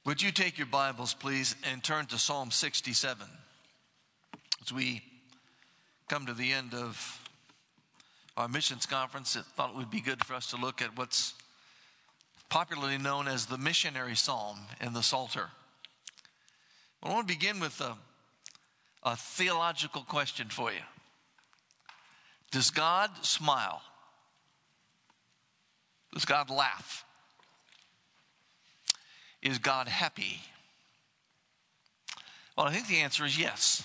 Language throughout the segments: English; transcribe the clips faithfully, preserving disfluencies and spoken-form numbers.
Would you take your Bibles, please, and turn to Psalm sixty-seven? As we come to the end of our missions conference, I thought it would be good for us to look at what's popularly known as the missionary psalm in the Psalter. I want to begin with a, a theological question for you. Does God smile? Does God laugh? Is God happy? Well, I think the answer is yes.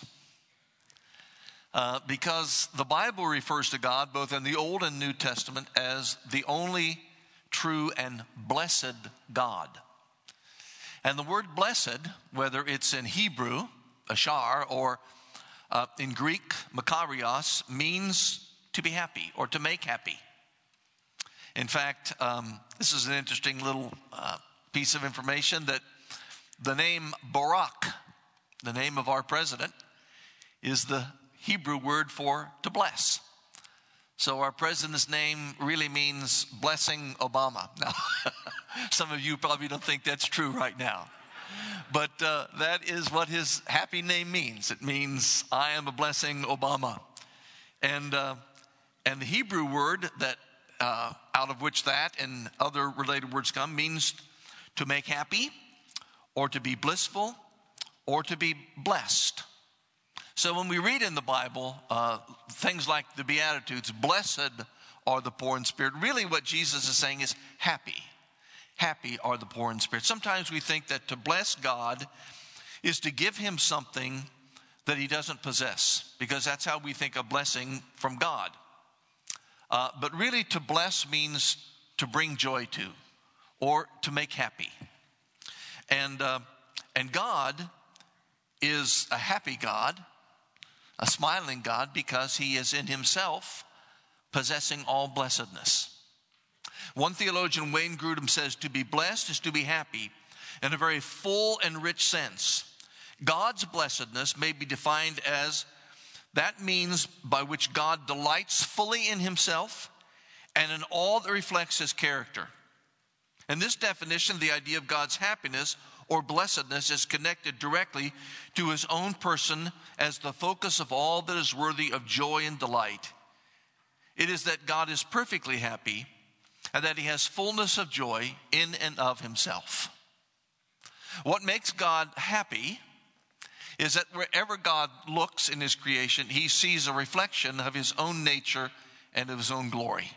Uh, because the Bible refers to God, both in the Old and New Testament, as the only true and blessed God. And the word blessed, whether it's in Hebrew, ashar, or uh, in Greek, makarios, means to be happy or to make happy. In fact, um, this is an interesting little uh, piece of information that the name Barak, the name of our president, is the Hebrew word for to bless. So our president's name really means blessing Obama. Now, some of you probably don't think that's true right now. But uh, that is what his happy name means. It means I am a blessing Obama. And, uh, and the Hebrew word that uh, out of which that and other related words come means to make happy, or to be blissful, or to be blessed. So when we read in the Bible uh, things like the Beatitudes, blessed are the poor in spirit, really what Jesus is saying is happy. Happy are the poor in spirit. Sometimes we think that to bless God is to give him something that he doesn't possess, because that's how we think of blessing from God. Uh, but really to bless means to bring joy to, or to make happy. And uh, and God is a happy God, a smiling God, because he is in himself possessing all blessedness. One theologian, Wayne Grudem, says to be blessed is to be happy in a very full and rich sense. God's blessedness may be defined as that means by which God delights fully in himself and in all that reflects his character. In this definition, the idea of God's happiness or blessedness is connected directly to his own person as the focus of all that is worthy of joy and delight. It is that God is perfectly happy and that he has fullness of joy in and of himself. What makes God happy is that wherever God looks in his creation, he sees a reflection of his own nature and of his own glory.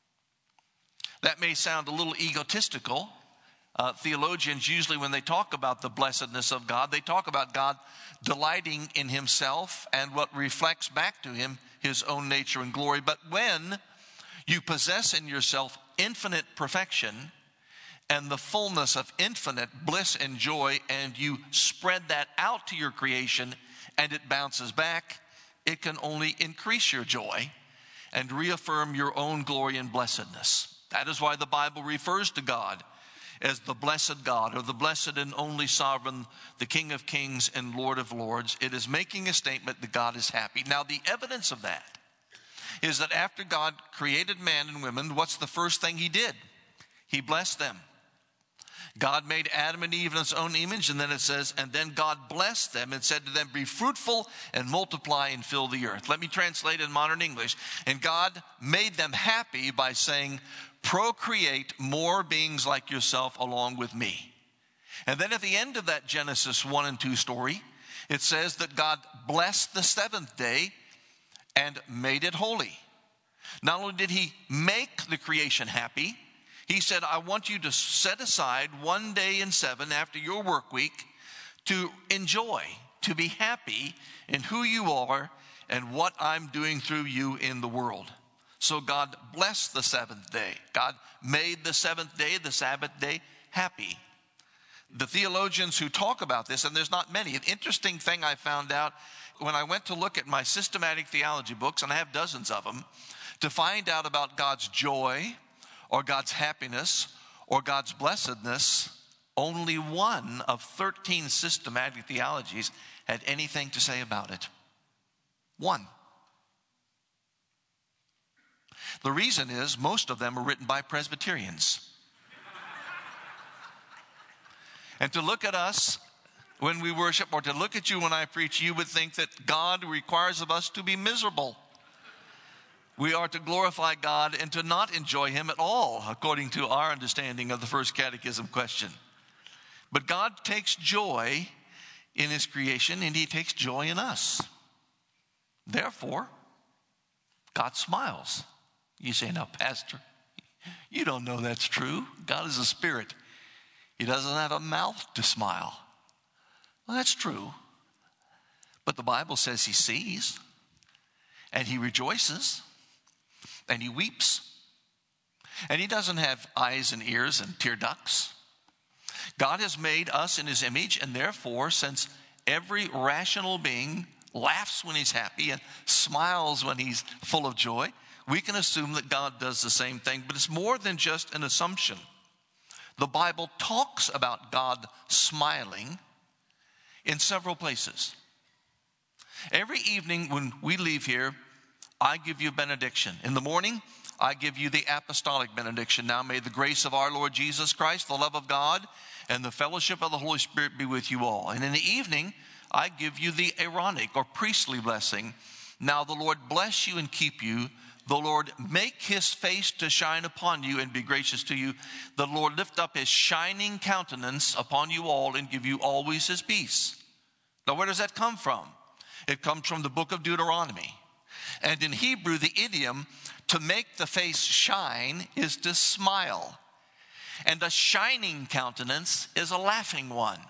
That may sound a little egotistical. Uh, theologians usually, when they talk about the blessedness of God, they talk about God delighting in himself and what reflects back to him his own nature and glory. But when you possess in yourself infinite perfection and the fullness of infinite bliss and joy, and you spread that out to your creation and it bounces back, it can only increase your joy and reaffirm your own glory and blessedness. That is why the Bible refers to God as the blessed God, or the blessed and only sovereign, the King of kings and Lord of lords. It is making a statement that God is happy. Now, the evidence of that is that after God created man and women, what's the first thing he did? He blessed them. God made Adam and Eve in his own image, and then it says, and then God blessed them and said to them, be fruitful and multiply and fill the earth. Let me translate in modern English. And God made them happy by saying, procreate more beings like yourself along with me. And then at the end of that Genesis one and two story, it says that God blessed the seventh day and made it holy. Not only did he make the creation happy, he said, I want you to set aside one day in seven after your work week to enjoy, to be happy in who you are and what I'm doing through you in the world. So God blessed the seventh day. God made the seventh day, the Sabbath day, happy. The theologians who talk about this, and there's not many, an interesting thing I found out when I went to look at my systematic theology books, and I have dozens of them, to find out about God's joy or God's happiness or God's blessedness, only one of thirteen systematic theologies had anything to say about it. One. The reason is most of them are written by Presbyterians. And to look at us when we worship, or to look at you when I preach, you would think that God requires of us to be miserable. We are to glorify God and to not enjoy him at all, according to our understanding of the first catechism question. But God takes joy in his creation, and he takes joy in us. Therefore, God smiles. You say, now, Pastor, you don't know that's true. God is a spirit. He doesn't have a mouth to smile. Well, that's true. But the Bible says he sees, and he rejoices, and he weeps. And he doesn't have eyes and ears and tear ducts. God has made us in his image, and therefore, since every rational being laughs when he's happy and smiles when he's full of joy, we can assume that God does the same thing. But it's more than just an assumption. The Bible talks about God smiling in several places. Every evening when we leave here, I give you benediction. In the morning, I give you the apostolic benediction. Now may the grace of our Lord Jesus Christ, the love of God, and the fellowship of the Holy Spirit be with you all. And in the evening, I give you the Aaronic or priestly blessing. Now the Lord bless you and keep you. The Lord make his face to shine upon you and be gracious to you. The Lord lift up his shining countenance upon you all and give you always his peace. Now where does that come from? It comes from the book of Deuteronomy. And in Hebrew, the idiom to make the face shine is to smile. And a shining countenance is a laughing one.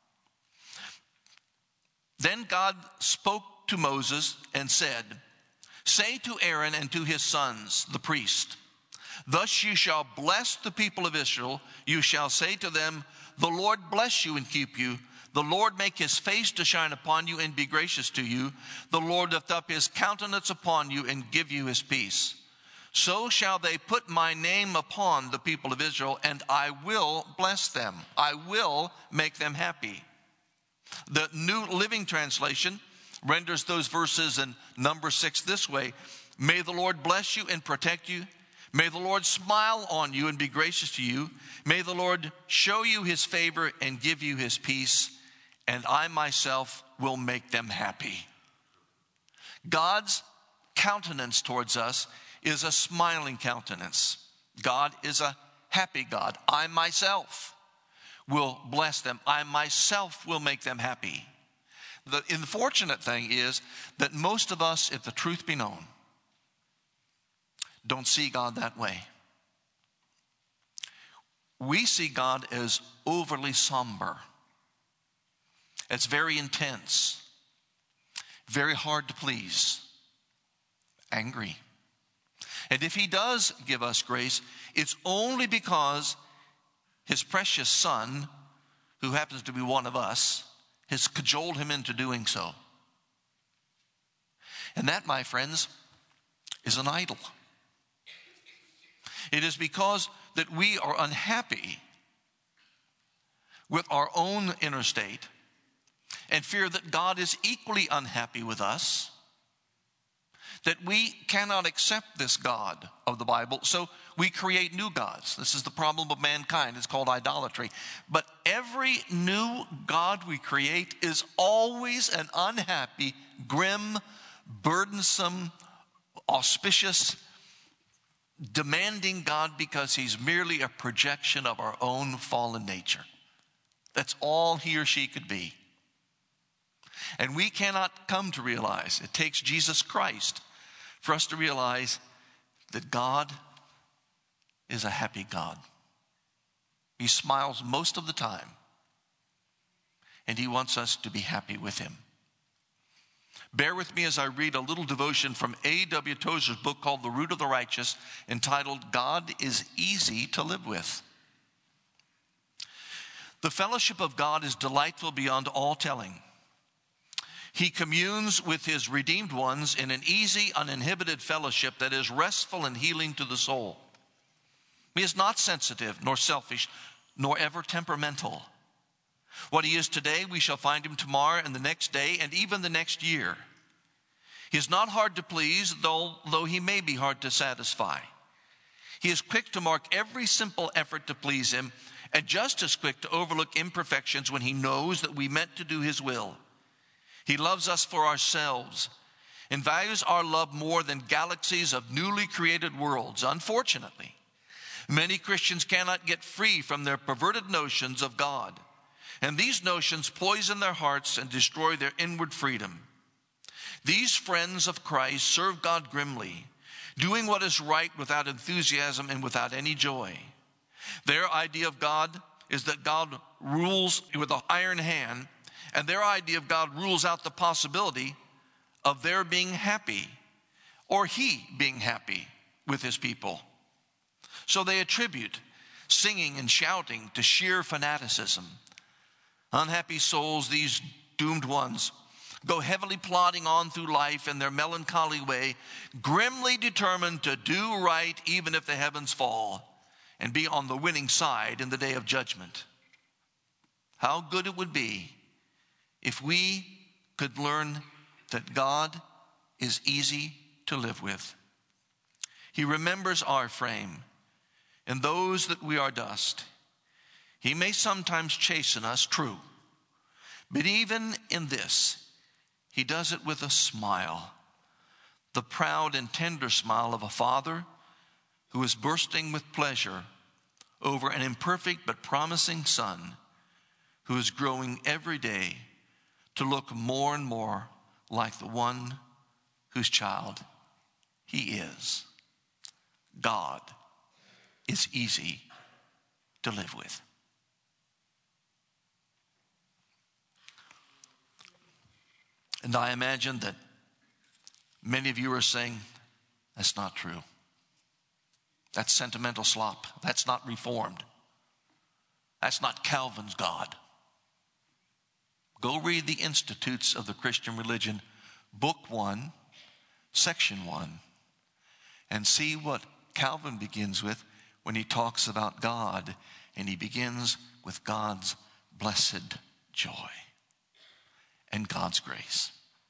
Then God spoke to Moses and said, say to Aaron and to his sons, the priest, thus you shall bless the people of Israel. You shall say to them, the Lord bless you and keep you. The Lord make his face to shine upon you and be gracious to you. The Lord lift up his countenance upon you and give you his peace. So shall they put my name upon the people of Israel, and I will bless them. I will make them happy. The New Living Translation renders those verses in number six this way. May the Lord bless you and protect you. May the Lord smile on you and be gracious to you. May the Lord show you his favor and give you his peace. And I myself will make them happy. God's countenance towards us is a smiling countenance. God is a happy God. I myself will bless them. I myself will make them happy. The unfortunate thing is that most of us, if the truth be known, don't see God that way. We see God as overly somber. It's very intense, very hard to please, angry. And if he does give us grace, it's only because his precious son, who happens to be one of us, has cajoled him into doing so. And that, my friends, is an idol. It is because that we are unhappy with our own inner state and fear that God is equally unhappy with us, that we cannot accept this God of the Bible, so we create new gods. This is the problem of mankind. It's called idolatry. But every new God we create is always an unhappy, grim, burdensome, auspicious, demanding God, because he's merely a projection of our own fallen nature. That's all he or she could be. And we cannot come to realize, it takes Jesus Christ for us to realize that God is a happy God. He smiles most of the time, and he wants us to be happy with him. Bear with me as I read a little devotion from A W Tozer's book called The Root of the Righteous, entitled, God is Easy to Live With. The fellowship of God is delightful beyond all telling. He communes with his redeemed ones in an easy, uninhibited fellowship that is restful and healing to the soul. He is not sensitive, nor selfish, nor ever temperamental. What he is today, we shall find him tomorrow and the next day and even the next year. He is not hard to please, though, though he may be hard to satisfy. He is quick to mark every simple effort to please him and just as quick to overlook imperfections when he knows that we meant to do his will. He loves us for ourselves and values our love more than galaxies of newly created worlds. Unfortunately, many Christians cannot get free from their perverted notions of God, and these notions poison their hearts and destroy their inward freedom. These friends of Christ serve God grimly, doing what is right without enthusiasm and without any joy. Their idea of God is that God rules with an iron hand, and their idea of God rules out the possibility of their being happy or he being happy with his people. So they attribute singing and shouting to sheer fanaticism. Unhappy souls, these doomed ones, go heavily plodding on through life in their melancholy way, grimly determined to do right even if the heavens fall, and be on the winning side in the day of judgment. How good it would be if we could learn that God is easy to live with. He remembers our frame and those that we are dust. He may sometimes chasten us, true, but even in this, he does it with a smile, the proud and tender smile of a father who is bursting with pleasure over an imperfect but promising son who is growing every day to look more and more like the one whose child he is. God is easy to live with. And I imagine that many of you are saying, that's not true. That's sentimental slop. That's not Reformed. That's not Calvin's God. Go read the Institutes of the Christian Religion, Book one, Section one, and see what Calvin begins with when he talks about God, and he begins with God's blessed joy and God's grace.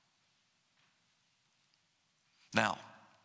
Now,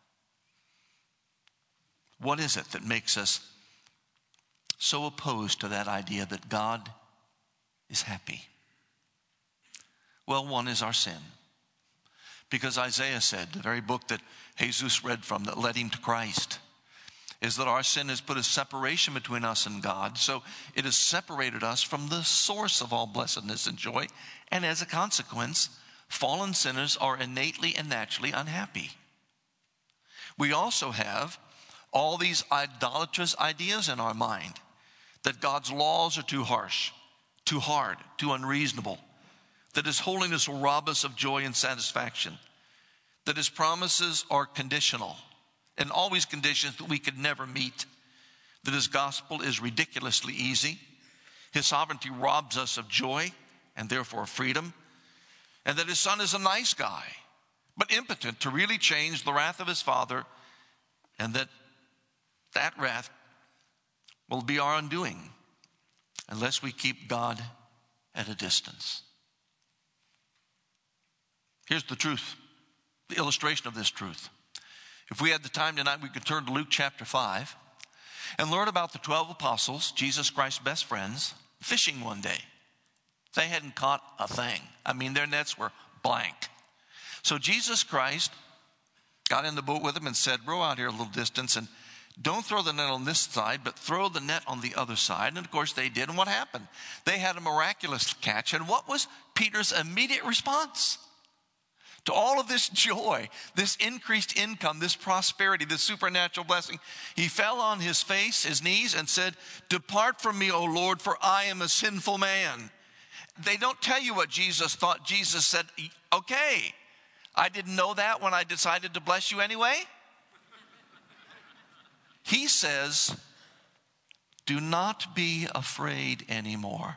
what is it that makes us so opposed to that idea that God is happy? Well, one is our sin. Because Isaiah said, the very book that Jesus read from that led him to Christ, is that our sin has put a separation between us and God. So it has separated us from the source of all blessedness and joy. And as a consequence, fallen sinners are innately and naturally unhappy. We also have all these idolatrous ideas in our mind that God's laws are too harsh, too hard, too unreasonable, that his holiness will rob us of joy and satisfaction, that his promises are conditional and always conditions that we could never meet, that his gospel is ridiculously easy, his sovereignty robs us of joy and therefore freedom, and that his son is a nice guy, but impotent to really change the wrath of his father, and that that wrath will be our undoing unless we keep God at a distance. Here's the truth, the illustration of this truth. If we had the time tonight, we could turn to Luke chapter five and learn about the twelve apostles, Jesus Christ's best friends, fishing one day. They hadn't caught a thing. I mean, their nets were blank. So Jesus Christ got in the boat with them and said, row out here a little distance and don't throw the net on this side, but throw the net on the other side. And of course they did. And what happened? They had a miraculous catch. And what was Peter's immediate response to all of this joy, this increased income, this prosperity, this supernatural blessing? He fell on his face, his knees, and said, depart from me, O Lord, for I am a sinful man. They don't tell you what Jesus thought. Jesus said, okay, I didn't know that when I decided to bless you anyway. He says, do not be afraid anymore.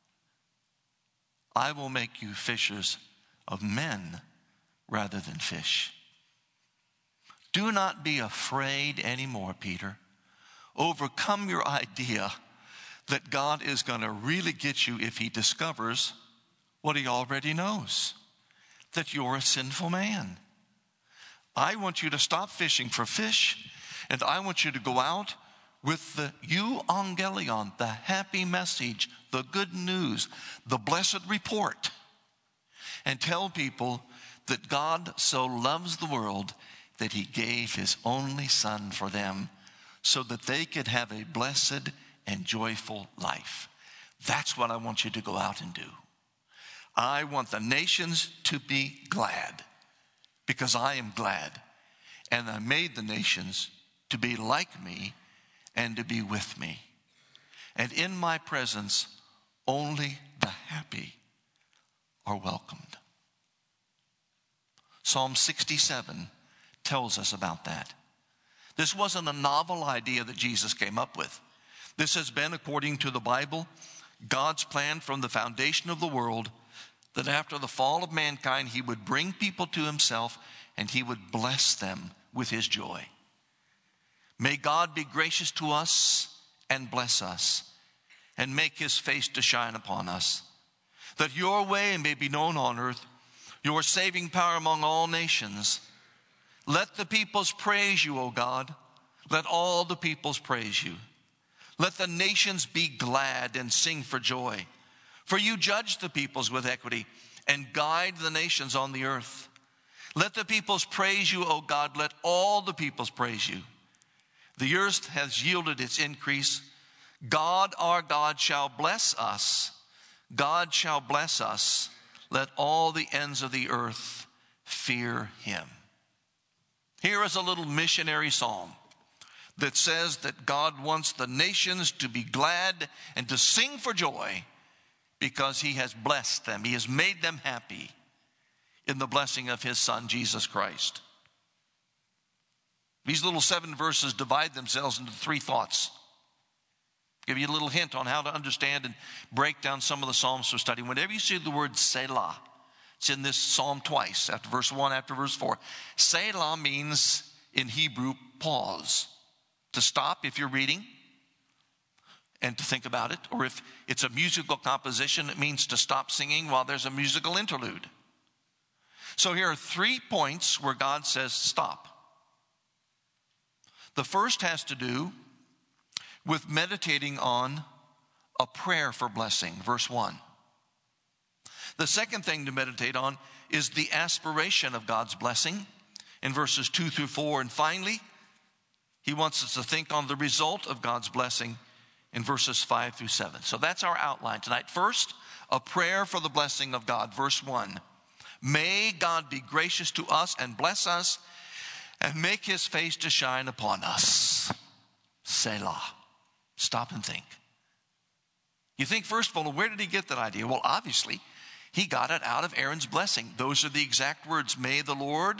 I will make you fishers of men rather than fish. Do not be afraid anymore, Peter. Overcome your idea that God is going to really get you if he discovers what he already knows, that you're a sinful man. I want you to stop fishing for fish, and I want you to go out with the euangelion, the happy message, the good news, the blessed report, and tell people that God so loves the world that he gave his only son for them so that they could have a blessed and joyful life. That's what I want you to go out and do. I want the nations to be glad because I am glad. And I made the nations to be like me and to be with me. And in my presence, only the happy are welcomed. Psalm sixty-seven tells us about that. This wasn't a novel idea that Jesus came up with. This has been, according to the Bible, God's plan from the foundation of the world, that after the fall of mankind, he would bring people to himself and he would bless them with his joy. May God be gracious to us and bless us and make his face to shine upon us, that your way may be known on earth, your saving power among all nations. Let the peoples praise you, O God. Let all the peoples praise you. Let the nations be glad and sing for joy. For you judge the peoples with equity and guide the nations on the earth. Let the peoples praise you, O God. Let all the peoples praise you. The earth has yielded its increase. God, our God, shall bless us. God shall bless us. Let all the ends of the earth fear him. Here is a little missionary psalm that says that God wants the nations to be glad and to sing for joy because he has blessed them. He has made them happy in the blessing of his Son, Jesus Christ. These little seven verses divide themselves into three thoughts. Give you a little hint on how to understand and break down some of the Psalms we're studying. Whenever you see the word Selah, it's in this psalm twice, after verse one, after verse four. Selah means, in Hebrew, pause. To stop if you're reading and to think about it. Or if it's a musical composition, it means to stop singing while there's a musical interlude. So here are three points where God says stop. The first has to do with meditating on a prayer for blessing, verse one. The second thing to meditate on is the aspiration of God's blessing in verses two through four. And finally, he wants us to think on the result of God's blessing in verses five through seven. So that's our outline tonight. First, a prayer for the blessing of God, verse one. May God be gracious to us and bless us and make his face to shine upon us. Selah. Stop and think. You think, first of all, where did he get that idea? Well, obviously, he got it out of Aaron's blessing. Those are the exact words. May the Lord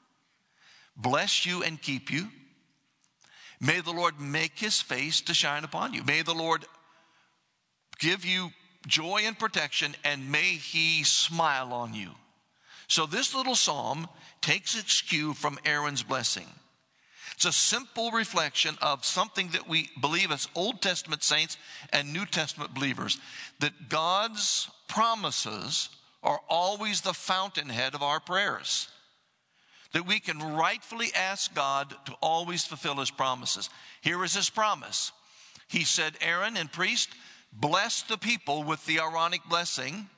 bless you and keep you. May the Lord make his face to shine upon you. May the Lord give you joy and protection, and may he smile on you. So this little psalm takes its cue from Aaron's blessing. It's a simple reflection of something that we believe as Old Testament saints and New Testament believers, that God's promises are always the fountainhead of our prayers. That we can rightfully ask God to always fulfill his promises. Here is his promise. He said, Aaron and priest, bless the people with the Aaronic blessing.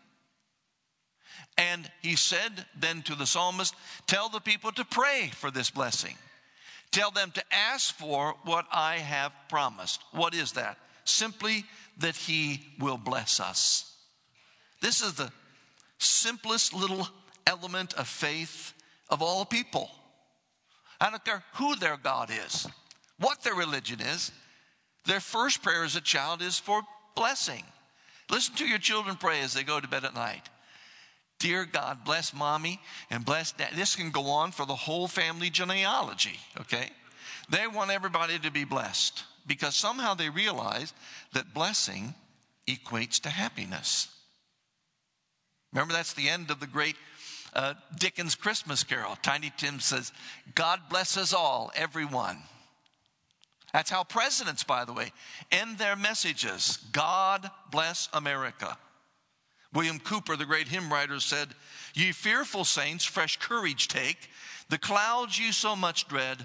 And he said then to the psalmist, tell the people to pray for this blessing. Tell them to ask for what I have promised. What is that? Simply that he will bless us. This is the simplest little element of faith of all people. I don't care who their God is, what their religion is. Their first prayer as a child is for blessing. Listen to your children pray as they go to bed at night. Dear God, bless mommy and bless dad. This can go on for the whole family genealogy, okay? They want everybody to be blessed because somehow they realize that blessing equates to happiness. Remember, that's the end of the great uh, Dickens Christmas Carol. Tiny Tim says, God bless us all, everyone. That's how presidents, by the way, end their messages. God bless America. William Cooper, the great hymn writer, said, ye fearful saints, fresh courage take. The clouds you so much dread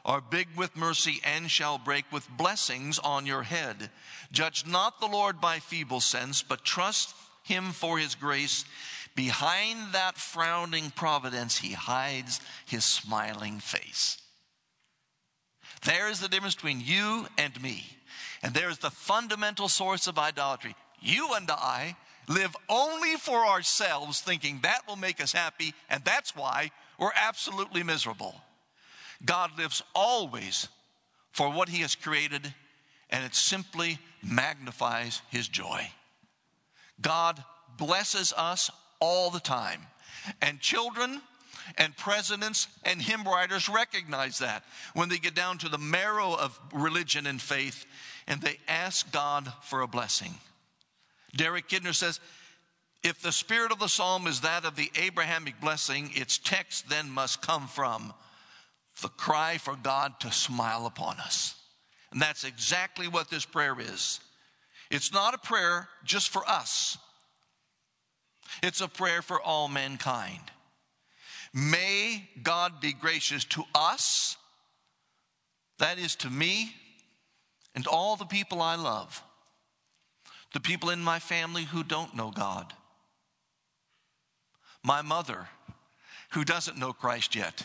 are big with mercy and shall break with blessings on your head. Judge not the Lord by feeble sense, but trust him for his grace. Behind that frowning providence, he hides his smiling face. There is the difference between you and me. And there is the fundamental source of idolatry. You and I live only for ourselves, thinking that will make us happy, and that's why we're absolutely miserable. God lives always for what he has created, and it simply magnifies his joy. God blesses us all the time. And children and presidents and hymn writers recognize that when they get down to the marrow of religion and faith and they ask God for a blessing. Derek Kidner says, if the spirit of the psalm is that of the Abrahamic blessing, its text then must come from the cry for God to smile upon us. And that's exactly what this prayer is. It's not a prayer just for us. It's a prayer for all mankind. May God be gracious to us, that is to me, and all the people I love, the people in my family who don't know God, my mother who doesn't know Christ yet,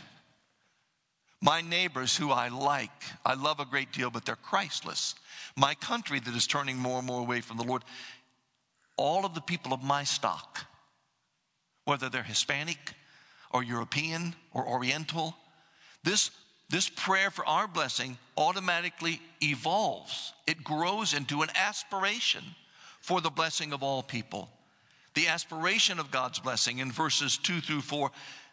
my neighbors who I like, I love a great deal, but they're Christless, my country that is turning more and more away from the Lord, all of the people of my stock, whether they're Hispanic or European or Oriental, this, this prayer for our blessing automatically evolves. It grows into an aspiration for the blessing of all people. The aspiration of God's blessing in verses two through four.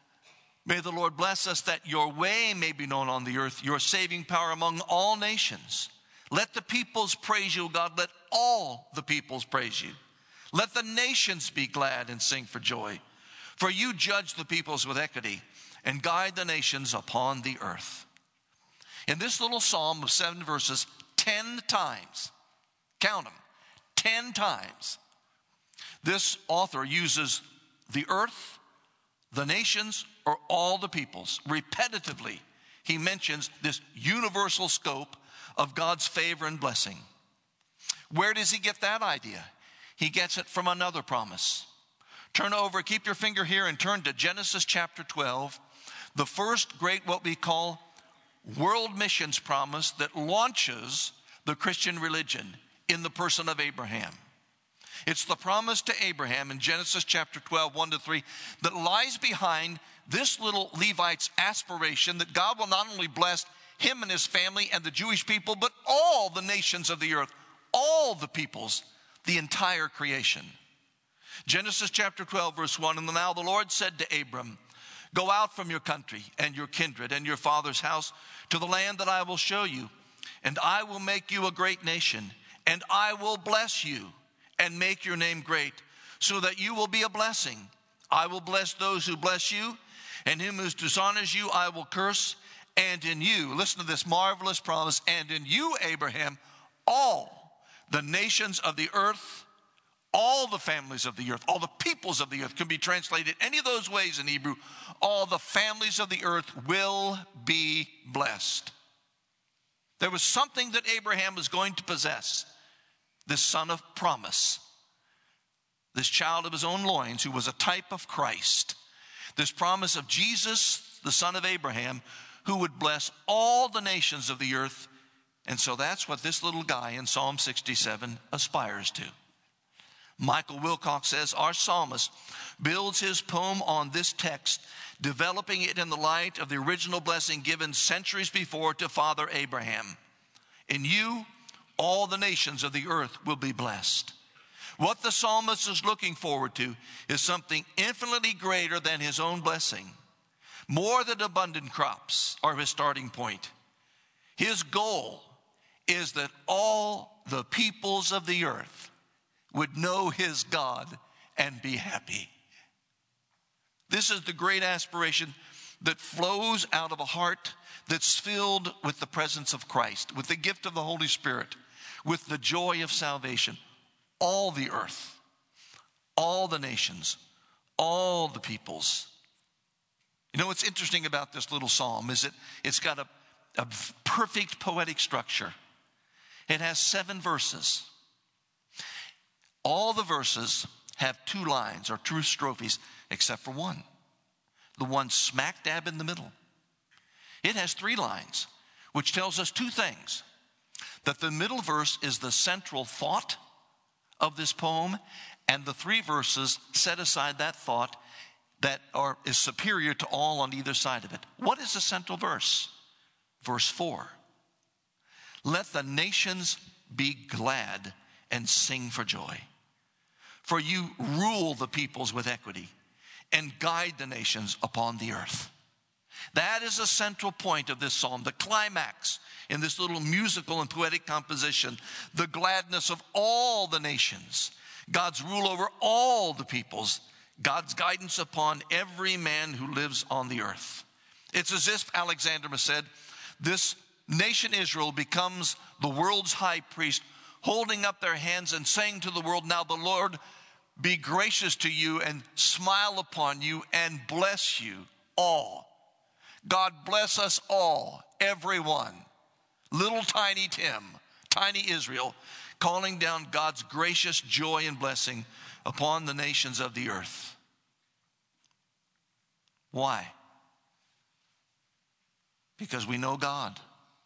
May the Lord bless us that your way may be known on the earth, your saving power among all nations. Let the peoples praise you, God. Let all the peoples praise you. Let the nations be glad and sing for joy. For you judge the peoples with equity and guide the nations upon the earth. In this little psalm of seven verses, ten times, count them, ten times, this author uses the earth, the nations, or all the peoples. Repetitively, he mentions this universal scope of God's favor and blessing. Where does he get that idea? He gets it from another promise. Turn over, keep your finger here and turn to Genesis chapter twelve, the first great what we call world missions promise that launches the Christian religion in the person of Abraham. It's the promise to Abraham in Genesis chapter twelve, one to three, that lies behind this little Levite's aspiration that God will not only bless him and his family and the Jewish people, but all the nations of the earth, all the peoples, the entire creation. Genesis chapter twelve, verse one, and now the Lord said to Abram, go out from your country and your kindred and your father's house to the land that I will show you, and I will make you a great nation, and I will bless you and make your name great, so that you will be a blessing. I will bless those who bless you, and him who dishonors you I will curse, and in you, listen to this marvelous promise, and in you, Abraham, all the nations of the earth, all the families of the earth, all the peoples of the earth, can be translated any of those ways in Hebrew. All the families of the earth will be blessed. There was something that Abraham was going to possess, this son of promise, this child of his own loins who was a type of Christ, this promise of Jesus, the son of Abraham, who would bless all the nations of the earth. And so that's what this little guy in Psalm sixty-seven aspires to. Michael Wilcox says, our psalmist builds his poem on this text, developing it in the light of the original blessing given centuries before to Father Abraham. In you, all the nations of the earth will be blessed. What the psalmist is looking forward to is something infinitely greater than his own blessing. More than abundant crops are his starting point. His goal is that all the peoples of the earth would know his God and be happy. This is the great aspiration that flows out of a heart that's filled with the presence of Christ, with the gift of the Holy Spirit, with the joy of salvation. All the earth, all the nations, all the peoples. You know what's interesting about this little psalm is that it's got a, a perfect poetic structure. It has seven verses. All the verses have two lines or two strophes except for one. The one smack dab in the middle. It has three lines, which tells us two things. That the middle verse is the central thought of this poem, and the three verses set aside that thought that are, is superior to all on either side of it. What is the central verse? Verse four. Let the nations be glad and sing for joy. For you rule the peoples with equity and guide the nations upon the earth. That is the central point of this psalm, the climax in this little musical and poetic composition, the gladness of all the nations, God's rule over all the peoples, God's guidance upon every man who lives on the earth. It's as if, Alexander said, this nation Israel becomes the world's high priest, holding up their hands and saying to the world, now the Lord be gracious to you and smile upon you and bless you all. God bless us all, everyone. Little tiny Tim, tiny Israel, calling down God's gracious joy and blessing upon the nations of the earth. Why? Because we know God.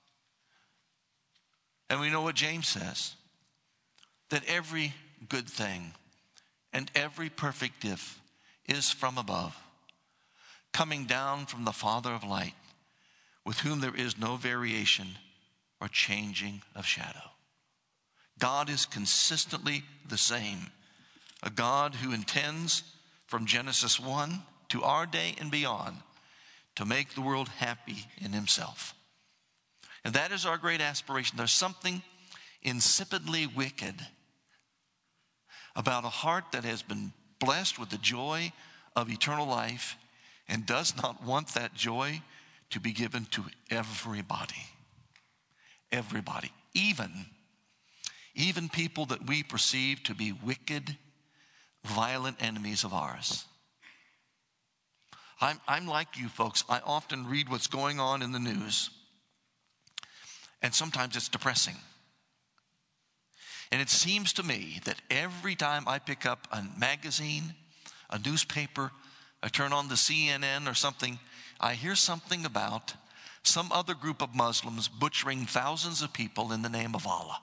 And we know what James says, that every good thing and every perfect gift is from above, coming down from the Father of light, with whom there is no variation or changing of shadow. God is consistently the same, a God who intends from Genesis one to our day and beyond to make the world happy in himself. And that is our great aspiration. There's something insipidly wicked about a heart that has been blessed with the joy of eternal life and does not want that joy to be given to everybody. Everybody. Even, even people that we perceive to be wicked, violent enemies of ours. I'm, I'm like you folks. I often read what's going on in the news. And sometimes it's depressing. And it seems to me that every time I pick up a magazine, a newspaper, I turn on the C N N or something, I hear something about some other group of Muslims butchering thousands of people in the name of Allah.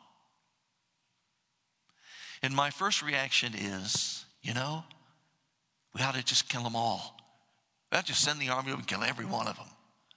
And my first reaction is, you know, we ought to just kill them all. We ought to just send the army over and kill every one of them.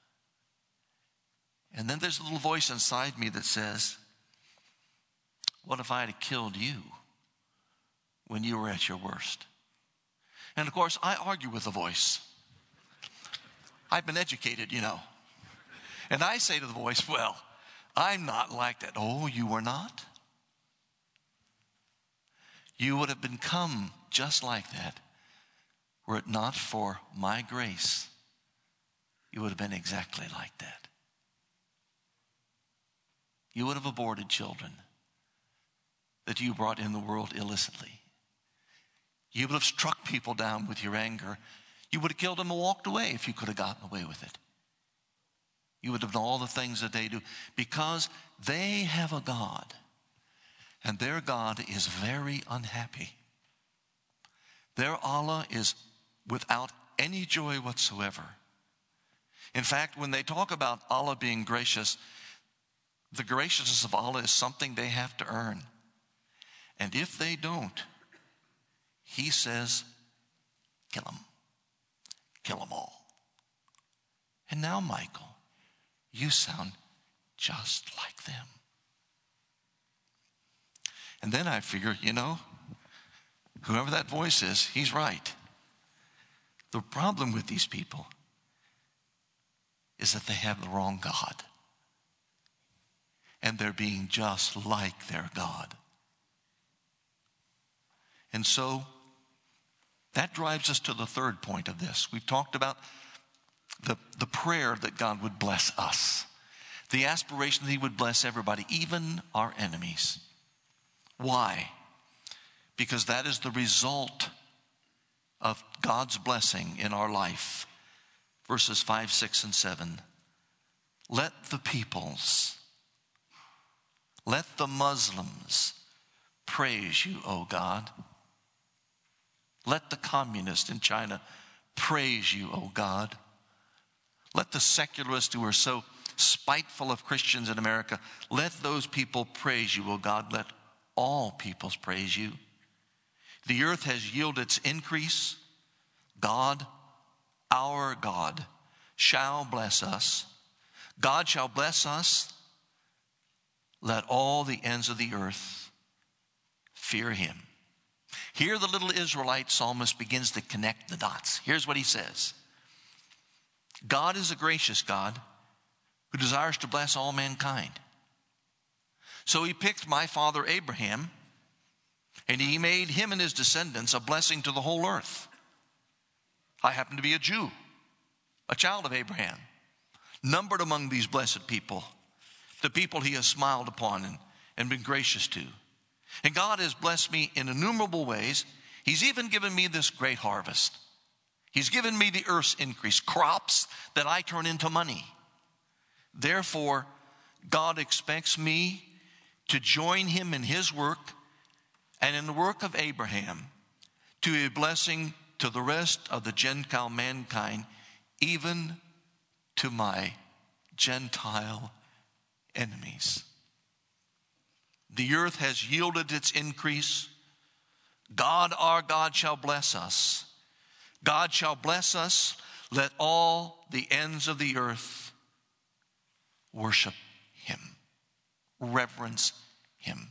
And then there's a little voice inside me that says, what if I had killed you when you were at your worst? And of course, I argue with the voice. I've been educated, you know. And I say to the voice, well, I'm not like that. Oh, you were not? You would have become just like that were it not for my grace. You would have been exactly like that. You would have aborted children that you brought in the world illicitly. You would have struck people down with your anger. You would have killed them and walked away if you could have gotten away with it. You would have done all the things that they do because they have a God, and their God is very unhappy. Their Allah is without any joy whatsoever. In fact, when they talk about Allah being gracious, the graciousness of Allah is something they have to earn. And if they don't, he says, kill them. Kill them all. And now, Michael, you sound just like them. And then I figure, you know, whoever that voice is, he's right. The problem with these people is that they have the wrong God. And they're being just like their God. And so that drives us to the third point of this. We've talked about the, the prayer that God would bless us. The aspiration that he would bless everybody, even our enemies. Why? Because that is the result of God's blessing in our life. Verses five, six, and seven. let the peoples, let the Muslims praise you, O God. Let the communists in China praise you, O God. Let the secularists who are so spiteful of Christians in America, let those people praise you, O God. Let all peoples praise you. The earth has yielded its increase. God, our God, shall bless us. God shall bless us. Let all the ends of the earth fear him. Here the little Israelite psalmist begins to connect the dots. Here's what he says. God is a gracious God who desires to bless all mankind. So he picked my father Abraham, and he made him and his descendants a blessing to the whole earth. I happen to be a Jew, a child of Abraham, numbered among these blessed people, the people he has smiled upon and, and been gracious to. And God has blessed me in innumerable ways. He's even given me this great harvest. He's given me the earth's increase, crops that I turn into money. Therefore, God expects me to join him in his work and in the work of Abraham to be a blessing to the rest of the Gentile mankind, even to my Gentile enemies. The earth has yielded its increase. God, our God, shall bless us. God shall bless us. Let all the ends of the earth worship him, reverence him.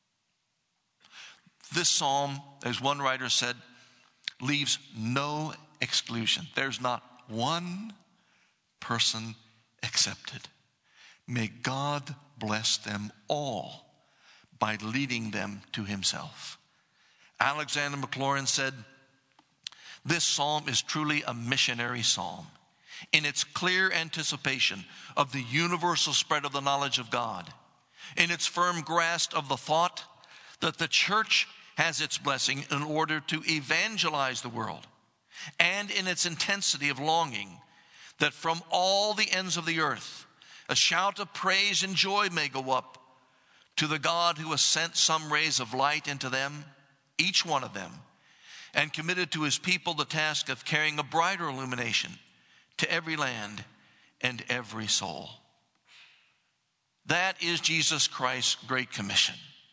This psalm, as one writer said, leaves no exclusion. There's not one person accepted. May God bless them all by leading them to himself. Alexander Maclaurin said, this psalm is truly a missionary psalm in its clear anticipation of the universal spread of the knowledge of God, in its firm grasp of the thought that the church has its blessing in order to evangelize the world, and in its intensity of longing that from all the ends of the earth a shout of praise and joy may go up to the God who has sent some rays of light into them, each one of them, and committed to his people the task of carrying a brighter illumination to every land and every soul. That is Jesus Christ's great commission.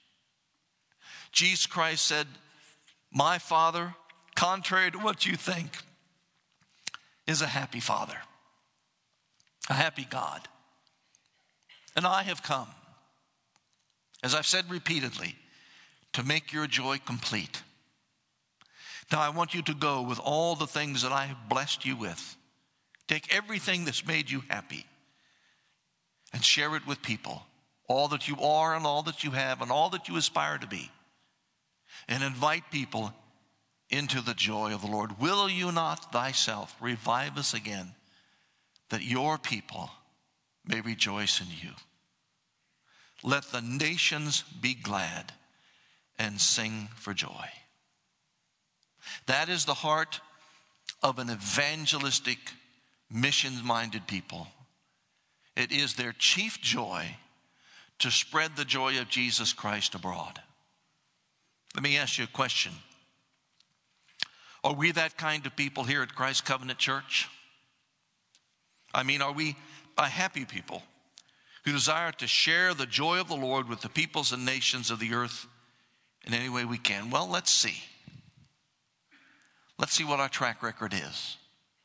Jesus Christ said, my Father, contrary to what you think, is a happy Father, a happy God. And I have come, as I've said repeatedly, to make your joy complete. Now I want you to go with all the things that I have blessed you with. Take everything that's made you happy and share it with people. All that you are and all that you have and all that you aspire to be. And invite people into the joy of the Lord. Will you not thyself revive us again, that your people may rejoice in you? Let the nations be glad and sing for joy. That is the heart of an evangelistic, mission-minded people. It is their chief joy to spread the joy of Jesus Christ abroad. Let me ask you a question. Are we that kind of people here at Christ Covenant Church? I mean, are we a happy people who desire to share the joy of the Lord with the peoples and nations of the earth in any way we can? Well, let's see. Let's see what our track record is.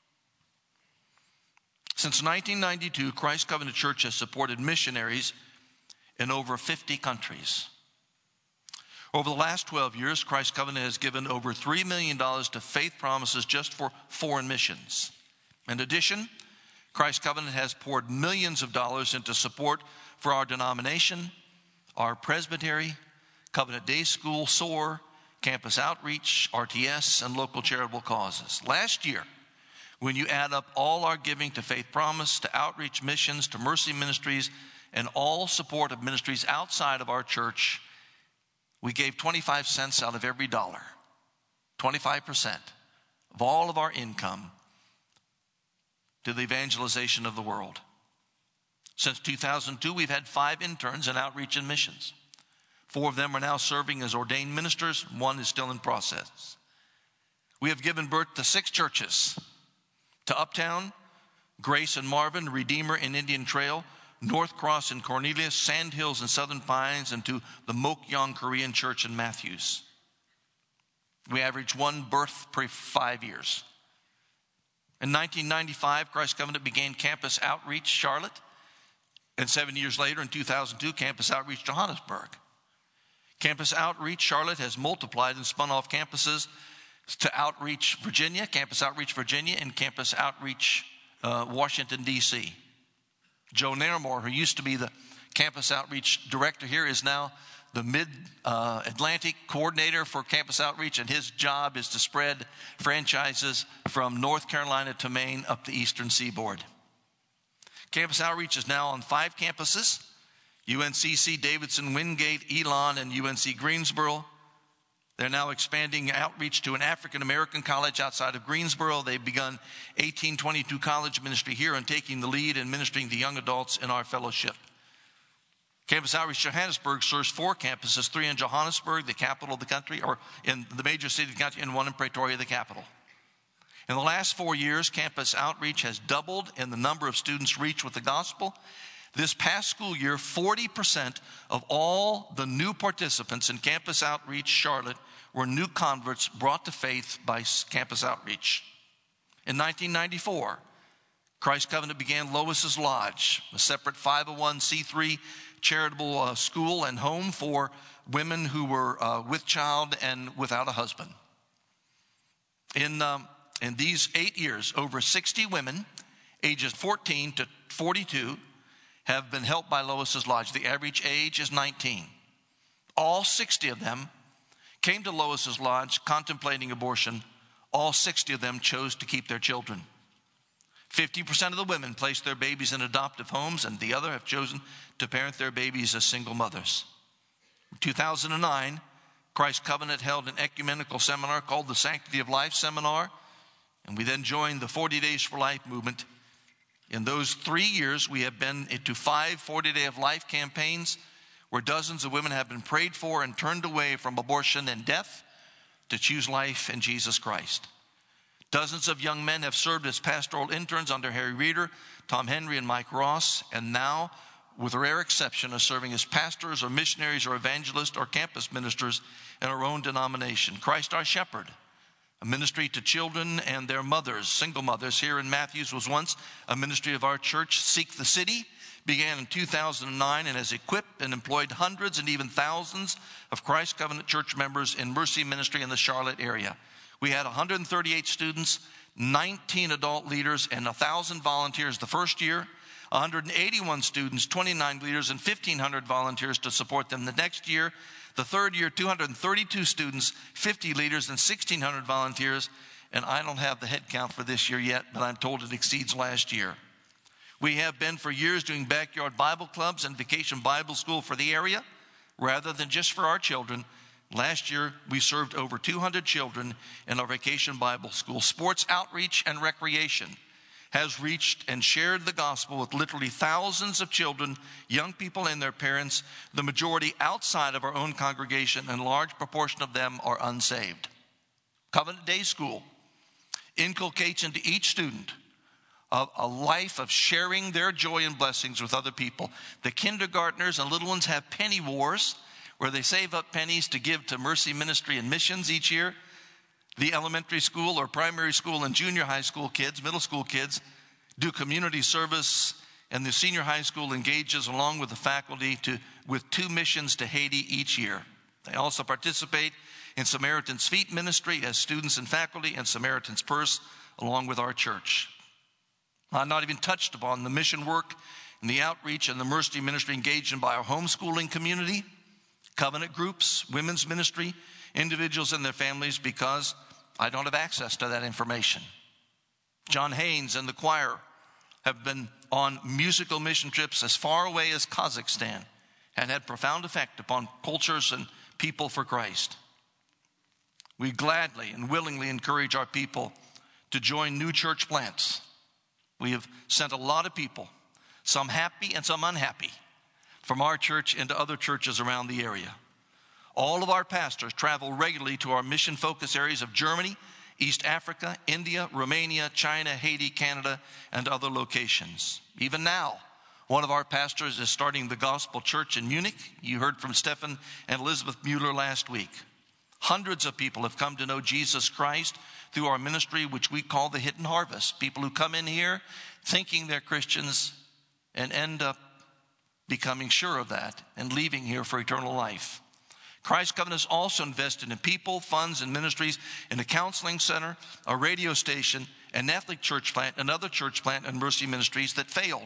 Since nineteen ninety-two, Christ Covenant Church has supported missionaries in over fifty countries. Over the last twelve years, Christ Covenant has given over three million dollars to Faith Promises just for foreign missions. In addition, Christ Covenant has poured millions of dollars into support for our denomination, our presbytery, Covenant Day School, S O A R, Campus Outreach, R T S, and local charitable causes. Last year, when you add up all our giving to Faith Promise, to outreach missions, to mercy ministries, and all support of ministries outside of our church, we gave twenty-five cents out of every dollar, twenty-five percent of all of our income to the evangelization of the world. Since two thousand two, we've had five interns in outreach and missions. Four of them are now serving as ordained ministers. One is still in process. We have given birth to six churches: to Uptown, Grace and Marvin, Redeemer in Indian Trail, North Cross in Cornelius, Sand Hills in Southern Pines, and to the Mokyong Korean Church in Matthews. We average one birth per five years. In nineteen ninety-five, Christ Covenant began Campus Outreach Charlotte, and seven years later, in two thousand two, Campus Outreach Johannesburg. Campus Outreach Charlotte has multiplied and spun off campuses to Outreach Virginia, Campus Outreach Virginia, and Campus Outreach uh, Washington, D C Joe Nairmore, who used to be the Campus Outreach Director here, is now the Mid-Atlantic uh, Coordinator for Campus Outreach, and his job is to spread franchises from North Carolina to Maine up the eastern seaboard. Campus Outreach is now on five campuses: U N C C, Davidson, Wingate, Elon, and U N C Greensboro. They're now expanding outreach to an African-American college outside of Greensboro. They've begun eighteen twenty-two college ministry here and taking the lead in ministering to young adults in our fellowship. Campus Outreach Johannesburg serves four campuses: three in Johannesburg, the capital of the country, or in the major city of the country, and one in Pretoria, the capital. In the last four years, Campus Outreach has doubled in the number of students reached with the gospel. This past school year, forty percent of all the new participants in Campus Outreach Charlotte were new converts brought to faith by Campus Outreach. In nineteen ninety-four, Christ Covenant began Lois's Lodge, a separate five oh one c three charitable uh, school and home for women who were uh, with child and without a husband. In, um, in these eight years, over sixty women, ages fourteen to forty-two, have been helped by Lois's Lodge. The average age is nineteen. All sixty of them came to Lois's Lodge contemplating abortion. All sixty of them chose to keep their children. fifty percent of the women placed their babies in adoptive homes, and the other have chosen to parent their babies as single mothers. In two thousand nine, Christ Covenant held an ecumenical seminar called the Sanctity of Life Seminar, and we then joined the forty Days for Life movement. In those three years, we have been to five forty Day of Life campaigns where dozens of women have been prayed for and turned away from abortion and death to choose life in Jesus Christ. Dozens of young men have served as pastoral interns under Harry Reeder, Tom Henry, and Mike Ross, and now, with rare exception, are serving as pastors or missionaries or evangelists or campus ministers in our own denomination. Christ Our Shepherd, a ministry to children and their mothers, single mothers, here in Matthews, was once a ministry of our church. Seek the City began in two thousand nine and has equipped and employed hundreds and even thousands of Christ Covenant Church members in mercy ministry in the Charlotte area. We had one hundred thirty-eight students, nineteen adult leaders, and one thousand volunteers the first year, one hundred eighty-one students, twenty-nine leaders, and fifteen hundred volunteers to support them the next year. The third year, two hundred thirty-two students, fifty leaders, and sixteen hundred volunteers. And I don't have the head count for this year yet, but I'm told it exceeds last year. We have been for years doing backyard Bible clubs and vacation Bible school for the area, rather than just for our children. Last year, we served over two hundred children in our vacation Bible school. Sports outreach and recreation has reached and shared the gospel with literally thousands of children, young people and their parents, the majority outside of our own congregation, and a large proportion of them are unsaved. Covenant Day School inculcates into each student a, a life of sharing their joy and blessings with other people. The kindergartners and little ones have penny wars, where they save up pennies to give to mercy ministry and missions each year. The elementary school or primary school and junior high school kids, middle school kids, do community service, and the senior high school engages along with the faculty to with two missions to Haiti each year. They also participate in Samaritan's Feet ministry as students and faculty, and Samaritan's Purse along with our church. I've not even touched upon the mission work and the outreach and the mercy ministry engaged in by our homeschooling community, covenant groups, women's ministry, individuals and their families, because I don't have access to that information. John Haynes and the choir have been on musical mission trips as far away as Kazakhstan and had profound effect upon cultures and people for Christ. We gladly and willingly encourage our people to join new church plants. We have sent a lot of people, some happy and some unhappy, from our church into other churches around the area. All of our pastors travel regularly to our mission focus areas of Germany, East Africa, India, Romania, China, Haiti, Canada, and other locations. Even now, one of our pastors is starting the gospel church in Munich. You heard from Stefan and Elizabeth Mueller last week. Hundreds of people have come to know Jesus Christ through our ministry, which we call the Hidden Harvest. People who come in here thinking they're Christians and end up becoming sure of that and leaving here for eternal life. Christ Covenant is also invested in people, funds, and ministries in a counseling center, a radio station, an ethnic church plant, another church plant, and mercy ministries that failed.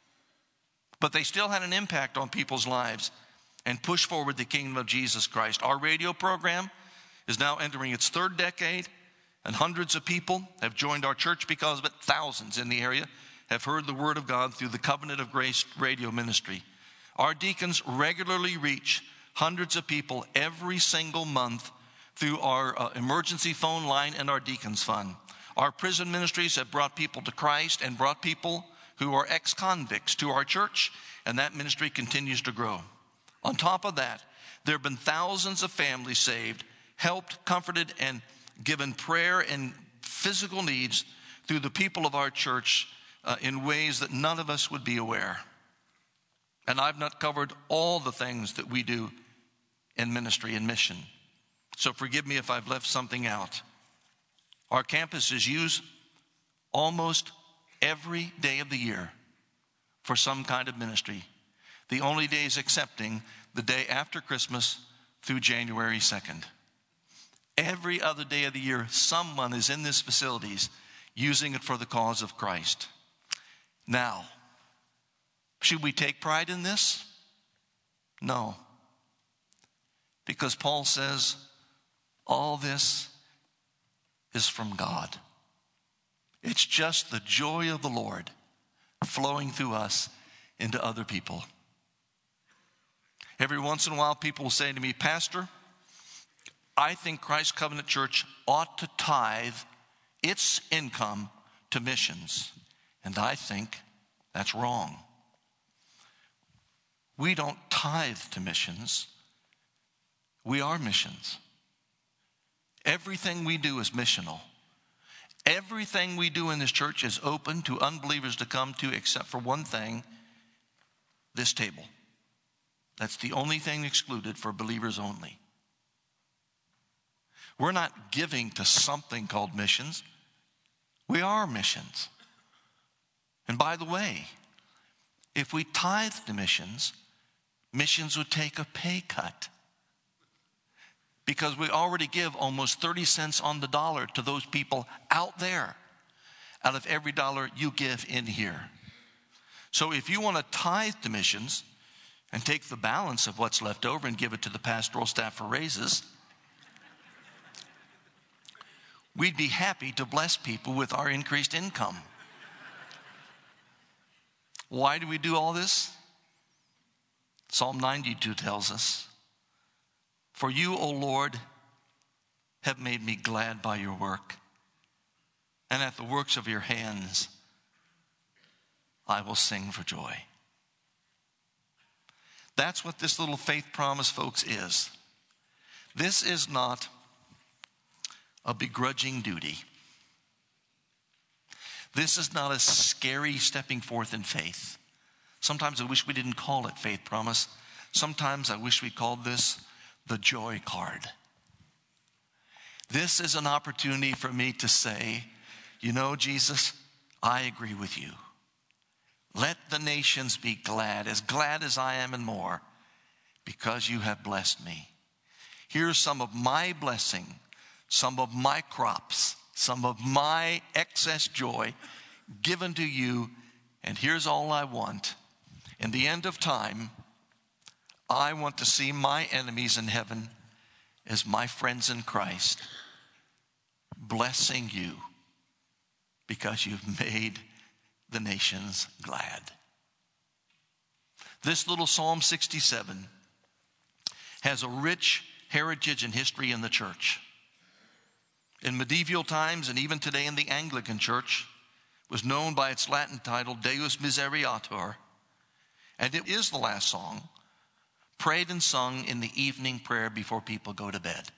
But they still had an impact on people's lives and pushed forward the kingdom of Jesus Christ. Our radio program is now entering its third decade, and hundreds of people have joined our church because of it. Thousands in the area have heard the word of God through the Covenant of Grace radio ministry. Our deacons regularly reach hundreds of people every single month through our uh, emergency phone line and our deacons fund. Our prison ministries have brought people to Christ and brought people who are ex-convicts to our church, and that ministry continues to grow. On top of that, there have been thousands of families saved, helped, comforted, and given prayer and physical needs through the people of our church uh, in ways that none of us would be aware. And I've not covered all the things that we do in ministry and mission. So forgive me if I've left something out. Our campus is used almost every day of the year for some kind of ministry. The only days excepting the day after Christmas through January second. Every other day of the year, someone is in this facilities using it for the cause of Christ. Now, should we take pride in this? No. Because Paul says, all this is from God. It's just the joy of the Lord flowing through us into other people. Every once in a while, people will say to me, Pastor, I think Christ Covenant Church ought to tithe its income to missions. And I think that's wrong. We don't tithe to missions. We are missions. Everything we do is missional. Everything we do in this church is open to unbelievers to come to, except for one thing, this table. That's the only thing excluded for believers only. We're not giving to something called missions. We are missions. And by the way, if we tithe to missions, missions would take a pay cut. Because we already give almost thirty cents on the dollar to those people out there out of every dollar you give in here. So if you want to tithe to missions and take the balance of what's left over and give it to the pastoral staff for raises, we'd be happy to bless people with our increased income. Why do we do all this? Psalm ninety-two tells us, for you, O Lord, have made me glad by your work, and at the works of your hands I will sing for joy. That's what this little faith promise, folks, is. This is not a begrudging duty. This is not a scary stepping forth in faith. Sometimes I wish we didn't call it faith promise. Sometimes I wish we called this the joy card. This is an opportunity for me to say, you know, Jesus, I agree with you. Let the nations be glad, as glad as I am and more, because you have blessed me. Here's some of my blessing, some of my crops, some of my excess joy given to you, and here's all I want. In the end of time, I want to see my enemies in heaven as my friends in Christ, blessing you because you've made the nations glad. This little Psalm sixty-seven has a rich heritage and history in the church. In medieval times, and even today in the Anglican Church, was known by its Latin title, Deus Misereatur, And it is the last song, prayed and sung in the evening prayer before people go to bed.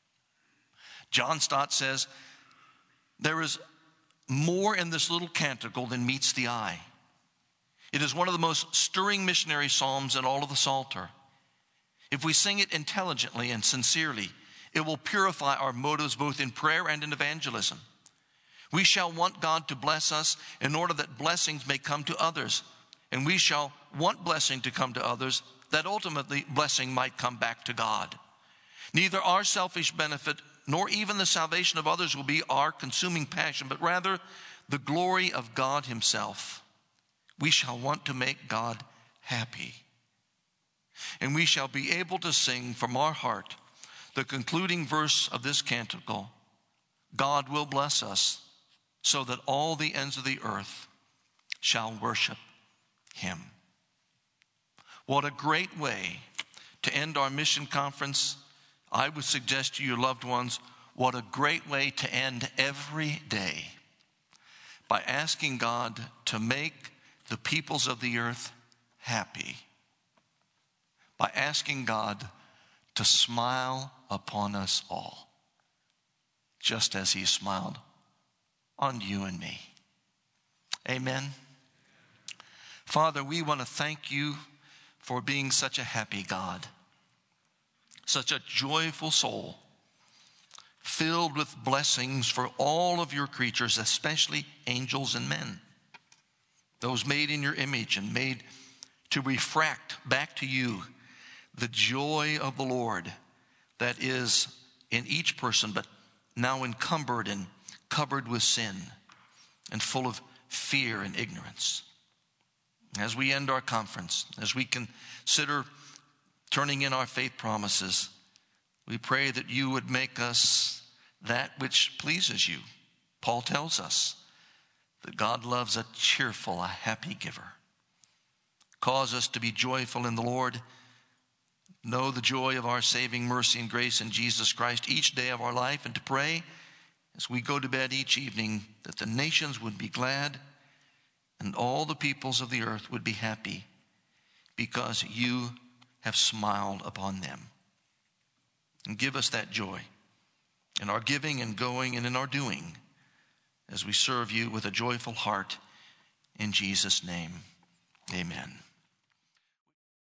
John Stott says, there is more in this little canticle than meets the eye. It is one of the most stirring missionary psalms in all of the Psalter. If we sing it intelligently and sincerely, it will purify our motives both in prayer and in evangelism. We shall want God to bless us in order that blessings may come to others. And we shall want blessing to come to others, that ultimately blessing might come back to God. Neither our selfish benefit nor even the salvation of others will be our consuming passion, but rather the glory of God himself. We shall want to make God happy. And we shall be able to sing from our heart the concluding verse of this canticle, God will bless us so that all the ends of the earth shall worship him. What a great way to end our mission conference. I would suggest to your loved ones, what a great way to end every day by asking God to make the peoples of the earth happy, by asking God to smile upon us all, just as he smiled on you and me. Amen. Father, we want to thank you for being such a happy God, such a joyful soul, filled with blessings for all of your creatures, especially angels and men, those made in your image and made to refract back to you the joy of the Lord that is in each person, but now encumbered and covered with sin and full of fear and ignorance. As we end our conference, as we consider turning in our faith promises, we pray that you would make us that which pleases you. Paul tells us that God loves a cheerful, a happy giver. Cause us to be joyful in the Lord. Know the joy of our saving mercy and grace in Jesus Christ each day of our life, and to pray as we go to bed each evening that the nations would be glad and all the peoples of the earth would be happy because you have smiled upon them. And give us that joy in our giving and going and in our doing as we serve you with a joyful heart. In Jesus' name, amen.